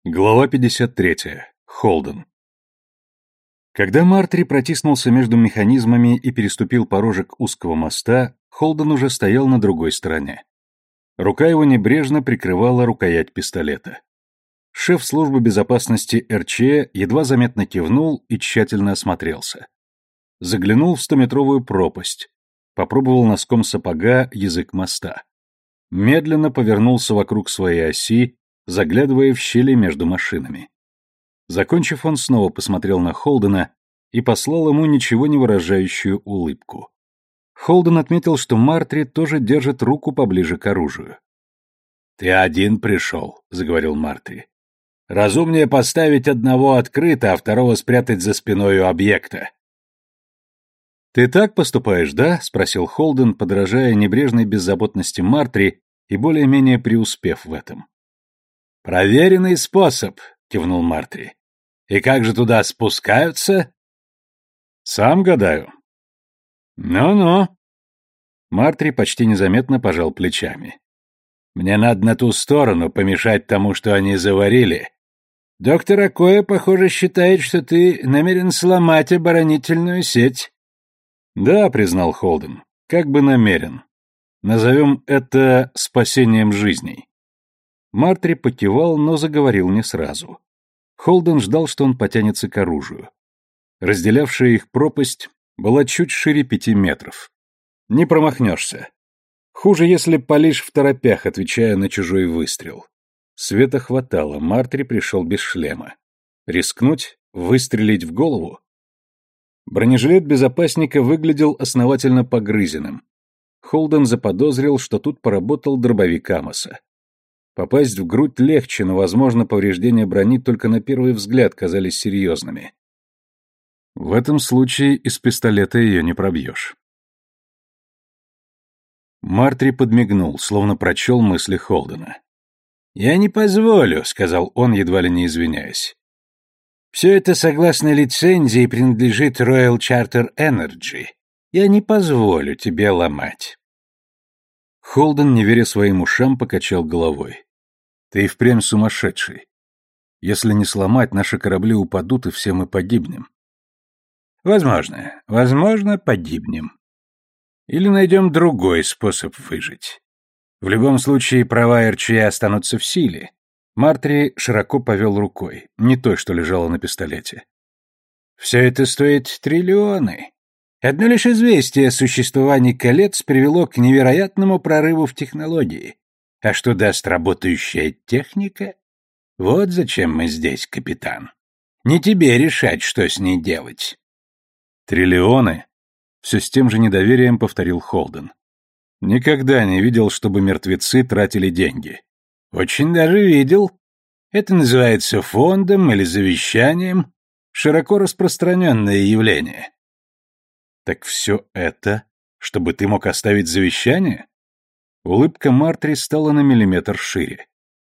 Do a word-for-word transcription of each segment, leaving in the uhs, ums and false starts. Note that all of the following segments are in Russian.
Глава пятьдесят третья. Холден. Когда Мартри протиснулся между механизмами и переступил порожек узкого моста, Холден уже стоял на другой стороне. Рука его небрежно прикрывала рукоять пистолета. Шеф службы безопасности эр че едва заметно кивнул и тщательно осмотрелся. Заглянул в стометровую пропасть, попробовал носком сапога язык моста. Медленно повернулся вокруг своей оси, заглядывая в щели между машинами. Закончив, он снова посмотрел на Холдена и послал ему ничего не выражающую улыбку. Холден отметил, что Мартри тоже держит руку поближе к оружию. «Ты один пришел», — заговорил Мартри. «Разумнее поставить одного открыто, а второго спрятать за спиной у объекта». «Ты так поступаешь, да?» — спросил Холден, подражая небрежной беззаботности Мартри и более-менее преуспев в этом. «Проверенный способ», — кивнул Мартри. «И как же туда спускаются?» «Сам гадаю». «Ну-ну». Мартри почти незаметно пожал плечами. «Мне надо на ту сторону помешать тому, что они заварили. Доктор Акоя, похоже, считает, что ты намерен сломать оборонительную сеть». «Да», — признал Холден, — «как бы намерен. Назовем это спасением жизней». Мартри покивал, но заговорил не сразу. Холден ждал, что он потянется к оружию. Разделявшая их пропасть была чуть шире пяти метров. Не промахнешься. Хуже, если палишь второпях, отвечая на чужой выстрел. Света хватало, Мартри пришел без шлема. Рискнуть? Выстрелить в голову? Бронежилет безопасника выглядел основательно погрызенным. Холден заподозрил, что тут поработал дробовик Амоса. Попасть в грудь легче, но, возможно, повреждения брони только на первый взгляд казались серьезными. В этом случае из пистолета ее не пробьешь. Мартри подмигнул, словно прочел мысли Холдена. «Я не позволю», — сказал он, едва ли не извиняясь. «Все это, согласно лицензии, принадлежит Royal Charter Energy. Я не позволю тебе ломать». Холден, не веря своим ушам, покачал головой. «Ты и впрямь сумасшедший. Если не сломать, наши корабли упадут, и все мы погибнем». «Возможно, возможно, погибнем. Или найдем другой способ выжить. В любом случае, права эр че останутся в силе». Мартри широко повел рукой, не той, что лежала на пистолете. «Все это стоит триллионы. Одно лишь известие о существовании колец привело к невероятному прорыву в технологии. А что даст работающая техника? Вот зачем мы здесь, капитан. Не тебе решать, что с ней делать». «Триллионы?» — все с тем же недоверием повторил Холден. «Никогда не видел, чтобы мертвецы тратили деньги». «Очень даже видел. Это называется фондом или завещанием. Широко распространенное явление». «Так все это, чтобы ты мог оставить завещание?» Улыбка Мартри стала на миллиметр шире.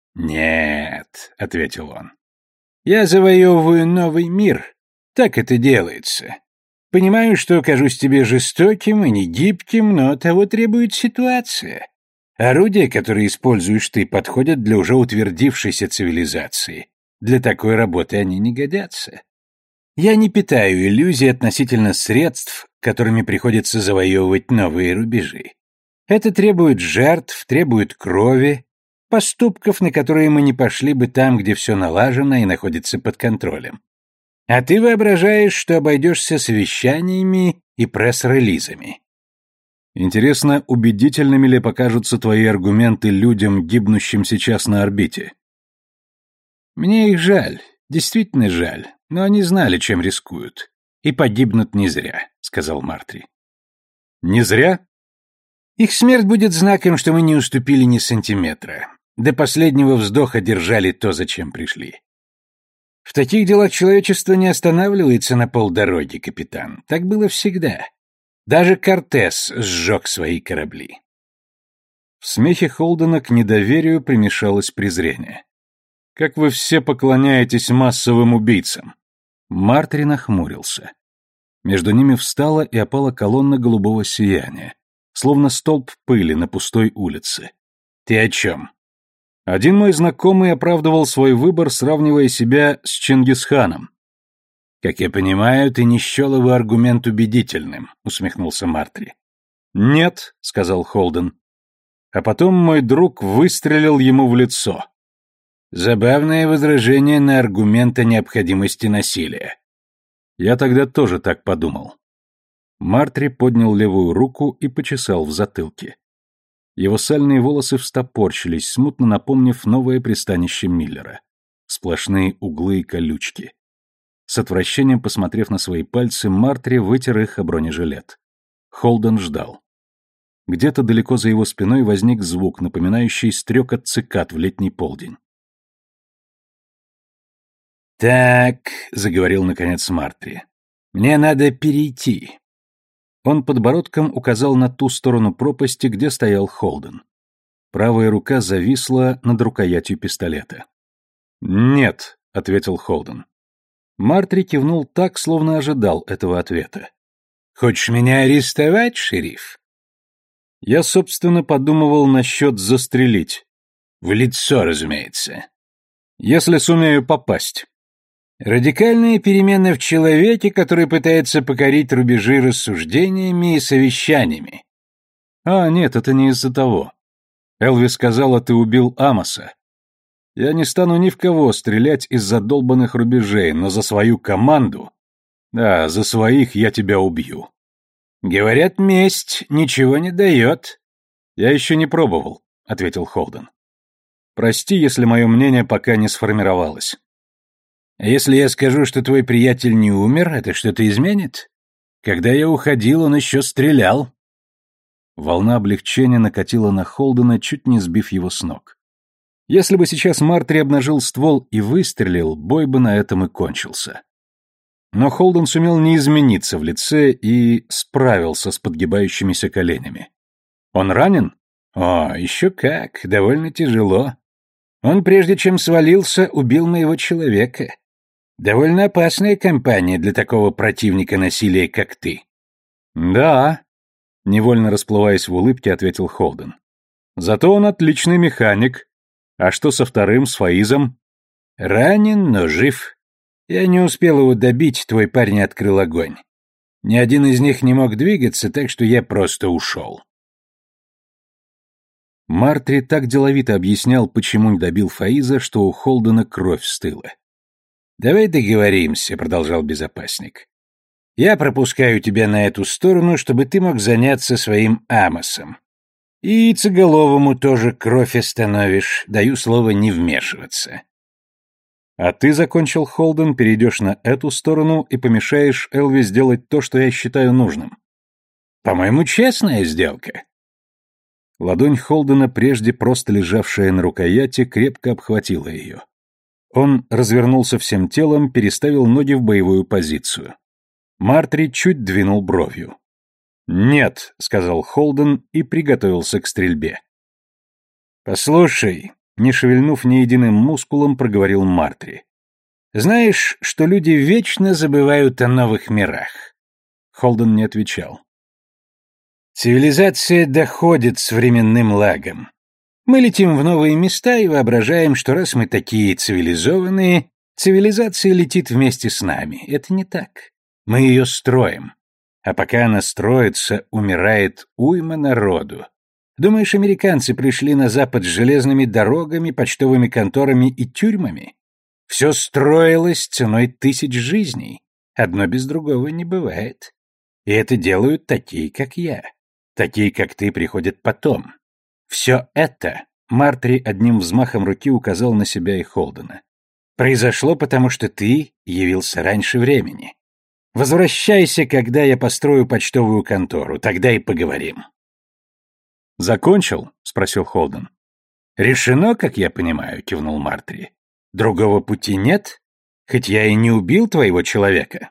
«Нет», — ответил он. «Я завоевываю новый мир. Так это делается. Понимаю, что кажусь тебе жестоким и негибким, но того требует ситуация. Орудия, которые используешь ты, подходят для уже утвердившейся цивилизации. Для такой работы они не годятся. Я не питаю иллюзий относительно средств, которыми приходится завоевывать новые рубежи. Это требует жертв, требует крови, поступков, на которые мы не пошли бы там, где все налажено и находится под контролем. А ты воображаешь, что обойдешься совещаниями и пресс-релизами. Интересно, убедительными ли покажутся твои аргументы людям, гибнущим сейчас на орбите? Мне их жаль, действительно жаль, но они знали, чем рискуют. И погибнут не зря, сказал Мартри. Не зря? Их смерть будет знаком, что мы не уступили ни сантиметра. До последнего вздоха держали то, зачем пришли. В таких делах человечество не останавливается на полдороги, капитан. Так было всегда. Даже Кортес сжег свои корабли. В смехе Холдена к недоверию примешалось презрение. «Как вы все поклоняетесь массовым убийцам!» Мартри нахмурился. Между ними встала и опала колонна голубого сияния, словно столб пыли на пустой улице. «Ты о чем?» Один мой знакомый оправдывал свой выбор, сравнивая себя с Чингисханом. «Как я понимаю, ты не счел его аргумент убедительным», — усмехнулся Мартри. «Нет», — сказал Холден. А потом мой друг выстрелил ему в лицо. Забавное возражение на аргумент о необходимости насилия. Я тогда тоже так подумал. Мартри поднял левую руку и почесал в затылке. Его сальные волосы встопорщились, смутно напомнив новое пристанище Миллера. Сплошные углы и колючки. С отвращением посмотрев на свои пальцы, Мартри вытер их о бронежилет. Холден ждал. Где-то далеко за его спиной возник звук, напоминающий стрекот цикад в летний полдень. «Так», — заговорил наконец Мартри, — «мне надо перейти». Он подбородком указал на ту сторону пропасти, где стоял Холден. Правая рука зависла над рукоятью пистолета. «Нет», — ответил Холден. Мартри кивнул так, словно ожидал этого ответа. «Хочешь меня арестовать, шериф?» Я, собственно, подумывал насчет застрелить. В лицо, разумеется. Если сумею попасть. Радикальная перемена в человеке, который пытается покорить рубежи рассуждениями и совещаниями. А, нет, это не из-за того. Элви сказала, ты убил Амоса. Я не стану ни в кого стрелять из-за долбанных рубежей, но за свою команду... Да, за своих я тебя убью. Говорят, месть ничего не дает. Я еще не пробовал, ответил Холден. Прости, если мое мнение пока не сформировалось. А если я скажу, что твой приятель не умер, это что-то изменит? Когда я уходил, он еще стрелял. Волна облегчения накатила на Холдена, чуть не сбив его с ног. Если бы сейчас Мартри обнажил ствол и выстрелил, бой бы на этом и кончился. Но Холден сумел не измениться в лице и справился с подгибающимися коленями. Он ранен? О, еще как, довольно тяжело. Он, прежде чем свалился, убил моего человека. Довольно опасная компания для такого противника насилия, как ты. Да, невольно расплываясь в улыбке, ответил Холден. Зато он отличный механик. А что со вторым, с Фаизом? Ранен, но жив. Я не успел его добить, твой парень открыл огонь. Ни один из них не мог двигаться, так что я просто ушел. Мартри так деловито объяснял, почему не добил Фаиза, что у Холдена кровь стыла. «Давай договоримся», — продолжал безопасник. «Я пропускаю тебя на эту сторону, чтобы ты мог заняться своим Амосом. И яйцеголовому тоже кровь остановишь, даю слово не вмешиваться». «А ты, — закончил Холден, — перейдешь на эту сторону и помешаешь Элви сделать то, что я считаю нужным». «По-моему, честная сделка». Ладонь Холдена, прежде просто лежавшая на рукояти, крепко обхватила ее. Он развернулся всем телом, переставил ноги в боевую позицию. Мартри чуть двинул бровью. «Нет», — сказал Холден и приготовился к стрельбе. «Послушай», — не шевельнув ни единым мускулом, проговорил Мартри. «Знаешь, что люди вечно забывают о новых мирах?» Холден не отвечал. «Цивилизация доходит с временным лагом. Мы летим в новые места и воображаем, что раз мы такие цивилизованные, цивилизация летит вместе с нами. Это не так. Мы ее строим. А пока она строится, умирает уйма народу. Думаешь, американцы пришли на Запад с железными дорогами, почтовыми конторами и тюрьмами? Все строилось ценой тысяч жизней. Одно без другого не бывает. И это делают такие, как я. Такие, как ты, приходят потом. Все это, Мартри одним взмахом руки указал на себя и Холдена, произошло потому, что ты явился раньше времени. Возвращайся, когда я построю почтовую контору, тогда и поговорим. «Закончил?» — спросил Холден. «Решено, как я понимаю», — кивнул Мартри. «Другого пути нет, хоть я и не убил твоего человека».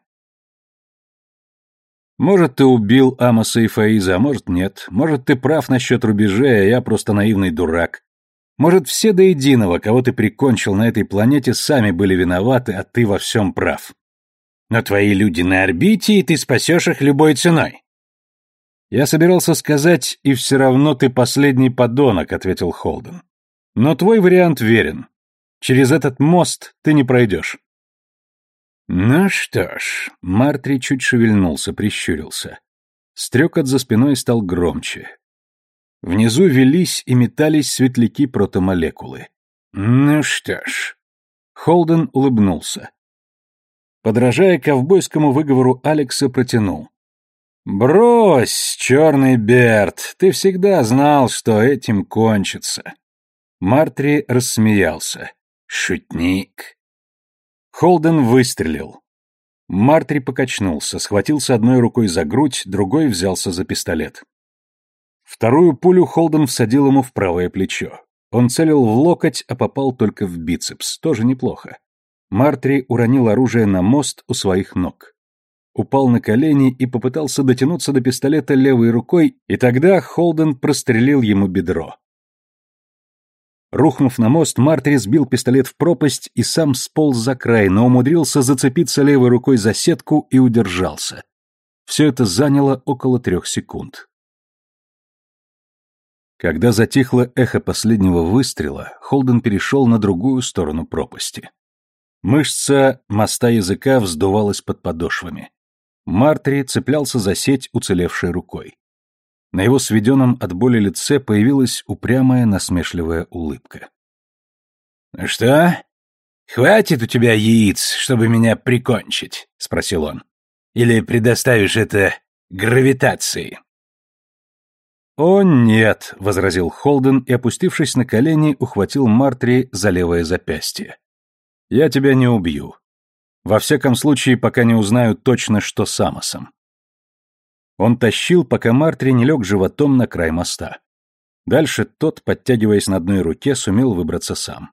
«Может, ты убил Амоса и Фаиза, а может, нет. Может, ты прав насчет рубежей, а я просто наивный дурак. Может, все до единого, кого ты прикончил на этой планете, сами были виноваты, а ты во всем прав. Но твои люди на орбите, и ты спасешь их любой ценой». «Я собирался сказать, и все равно ты последний подонок», — ответил Холден. Но твой вариант верен. Через этот мост ты не пройдешь. Ну что ж, Мартри чуть шевельнулся, прищурился. Стрекот за спиной стал громче. Внизу велись и метались светляки протомолекулы. Ну что ж. Холден улыбнулся. Подражая ковбойскому выговору Алекса, протянул. «Брось, черный Берт, ты всегда знал, что этим кончится». Мартри рассмеялся. «Шутник». Холден выстрелил. Мартри покачнулся, схватился одной рукой за грудь, другой взялся за пистолет. Вторую пулю Холден всадил ему в правое плечо. Он целил в локоть, а попал только в бицепс. Тоже неплохо. Мартри уронил оружие на мост у своих ног. Упал на колени и попытался дотянуться до пистолета левой рукой, и тогда Холден прострелил ему бедро. Рухнув на мост, Мартри сбил пистолет в пропасть и сам сполз за край, но умудрился зацепиться левой рукой за сетку и удержался. Все это заняло около трех секунд. Когда затихло эхо последнего выстрела, Холден перешел на другую сторону пропасти. Мышца моста языка вздувалась под подошвами. Мартри цеплялся за сеть уцелевшей рукой. На его сведенном от боли лице появилась упрямая насмешливая улыбка. «Ну что, хватит у тебя яиц, чтобы меня прикончить?» — спросил он. «Или предоставишь это гравитации?» «О, нет», — возразил Холден и, опустившись на колени, ухватил Мартри за левое запястье. «Я тебя не убью. Во всяком случае, пока не узнаю точно, что с Амосом». Он тащил, пока Мартри не лег животом на край моста. Дальше тот, подтягиваясь на одной руке, сумел выбраться сам.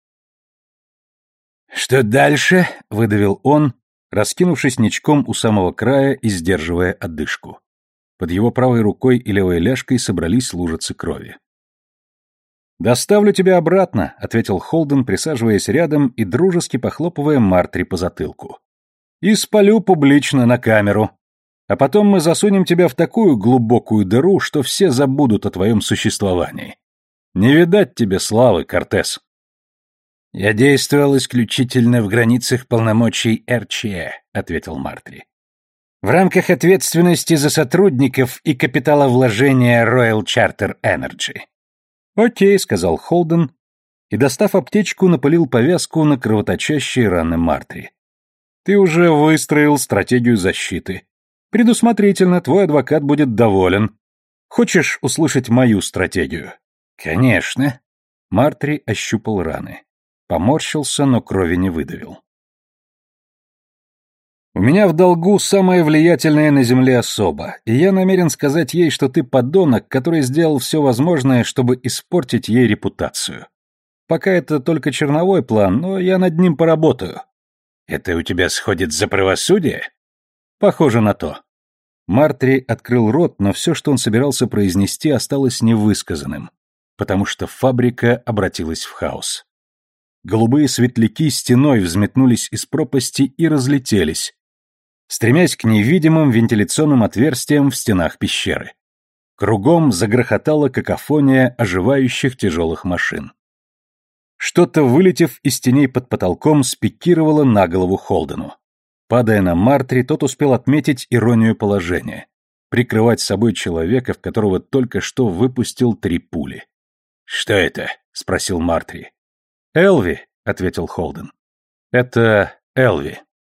«Что дальше?» — выдавил он, раскинувшись ничком у самого края и сдерживая одышку. Под его правой рукой и левой ляжкой собрались лужицы крови. «Доставлю тебя обратно», — ответил Холден, присаживаясь рядом и дружески похлопывая Мартри по затылку. «И спалю публично на камеру. А потом мы засунем тебя в такую глубокую дыру, что все забудут о твоем существовании. Не видать тебе славы, Кортес». «Я действовал исключительно в границах полномочий эр че э», — ответил Мартри. «В рамках ответственности за сотрудников и капиталовложения Royal Charter Energy». «Окей», — сказал Холден, и, достав аптечку, напылил повязку на кровоточащие раны Мартри. «Ты уже выстроил стратегию защиты. Предусмотрительно, твой адвокат будет доволен. Хочешь услышать мою стратегию?» «Конечно». Мартри ощупал раны. Поморщился, но крови не выдавил. «У меня в долгу самая влиятельная на земле особа, и я намерен сказать ей, что ты подонок, который сделал все возможное, чтобы испортить ей репутацию. Пока это только черновой план, но я над ним поработаю». «Это у тебя сходит за правосудие?» «Похоже на то». Мартри открыл рот, но все, что он собирался произнести, осталось невысказанным, потому что фабрика обратилась в хаос. Голубые светляки стеной взметнулись из пропасти и разлетелись, стремясь к невидимым вентиляционным отверстиям в стенах пещеры. Кругом загрохотала какофония оживающих тяжелых машин. Что-то, вылетев из теней под потолком, спикировало на голову Холдену. Падая на Мартри, тот успел отметить иронию положения. Прикрывать собой человека, в которого только что выпустил три пули. «Что это?» — спросил Мартри. «Элви», — ответил Холден. «Это Элви».